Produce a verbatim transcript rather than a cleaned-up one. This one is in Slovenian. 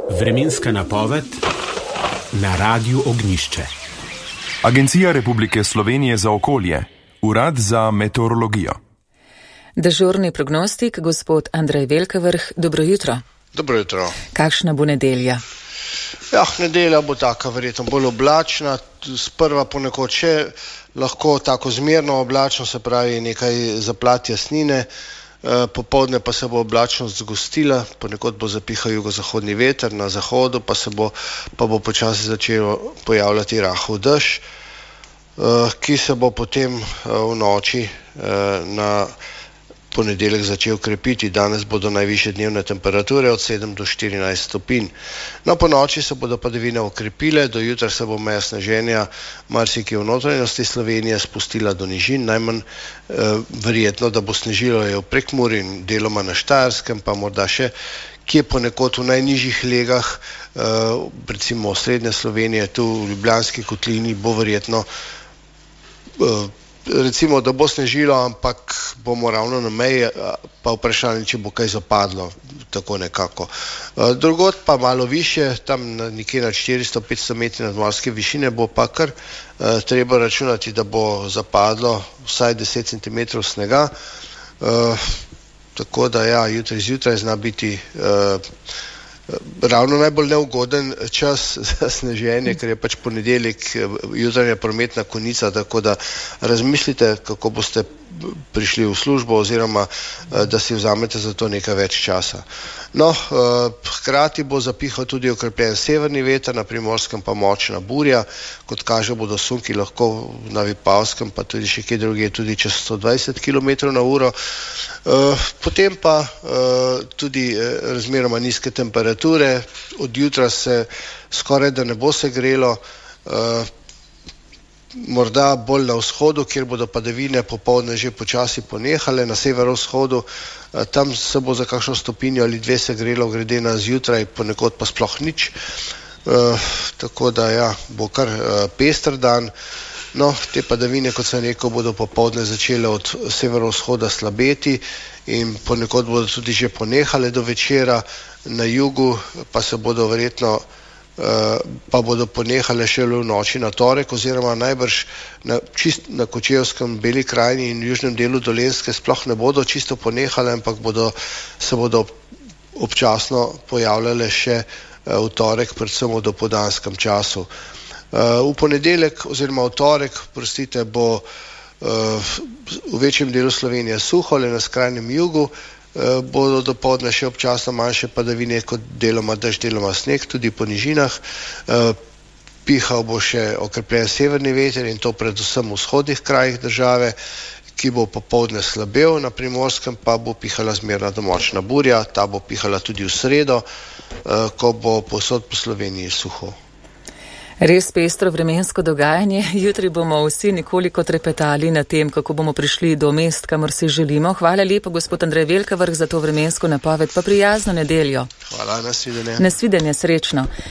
Vremenska napoved na Radiu Ognjišče. Agencija Republike Slovenije za okolje, Urad za meteorologijo. Dežurni prognostik, gospod Andrej Velkavrh, dobro jutro. Dobro jutro. Kakšna bo nedelja? Ja, nedelja bo taka verjetno bolj oblačna, sprva ponekod še lahko tako zmerno oblačno, se pravi nekaj zaplat jasnine, popoldne pa se bo oblačnost zgostila, ponekod bo zapihal jugozahodni veter, na zahodu pa se bo, pa bo počasi začel pojavljati rahel dež, ki se bo potem v noči na ponedeljek začel krepiti. Danes bodo najvišje dnevne temperature od sedem do štirinajst stopinj. No, po noči se bodo padavine okrepile, do jutra se bo meja sneženja marsikje v notranjosti Slovenije spustila do nižin, najmanj eh, verjetno, da bo snežilo je v Prekmurju in deloma na Štajerskem, pa morda še kje ponekod v najnižjih legah, eh, recimo srednje Slovenije, tu v Ljubljanski kotlini bo verjetno eh, recimo, da bo snežilo, ampak bomo ravno na meji, pa vprašanje, če bo kaj zapadlo, tako nekako. Drugod pa malo više, tam nekje na štiristo do petsto metrov nadmorske višine bo pa kar treba računati, da bo zapadlo vsaj deset centimetrov snega, tako da ja, jutri zjutraj zna biti ravno najbolj neugoden čas za sneženje, ker je pač ponedeljek jutranja prometna konica, tako da razmislite, kako boste prišli v službo oziroma da si vzamete za to nekaj več časa. No, hkrati bo zapihal tudi okrepljen severni veter, na Primorskem pa močna burja, kot kaže bodo sunki lahko na Vipavskem, pa tudi še kje drugje, tudi čez sto dvajset kilometrov na uro. Potem pa tudi razmeroma nizke temperature, od jutra se skoraj da ne bo se grelo, morda bolj na vzhodu, kjer bodo padavine popoldne že počasi ponehale, na severovzhodu, tam se bo za kakšno stopinjo ali dve se grelo, glede na zjutraj, ponekod pa sploh nič, e, tako da ja, bo kar e, pester dan. No, te padavine, kot sem rekel, bodo popoldne začele od severovzhoda slabeti in ponekod bodo tudi že ponehale do večera, na jugu pa se bodo verjetno pa bodo ponehale šele v noči na torek oziroma najbrž na, čist, na Kočevskem, Beli krajini in južnem delu Dolenjske sploh ne bodo čisto ponehale, ampak bodo, se bodo občasno pojavljale še v torek, predvsem v dopoldanskem času. V ponedeljek oziroma v torek, prostite, bo v večjem delu Slovenije suho, le na skrajnem jugu bodo dopoldne še občasno manjše padavine kot deloma dež, deloma sneg, tudi po nižinah. Pihal bo še okrepljen severni veter in to predvsem v vzhodnih krajih države, ki bo popoldne slabel, na Primorskem pa bo pihala zmerna do močna burja, ta bo pihala tudi v sredo, ko bo povsod po Sloveniji suho. Res pestro vremensko dogajanje. Jutri bomo vsi nekoliko trepetali na tem, kako bomo prišli do mest, kamor si želimo. Hvala lepo, gospod Andrej Velkavrh, za to vremensko napoved, pa prijazno nedeljo. Hvala, nasvidenje. Nasvidenje, srečno.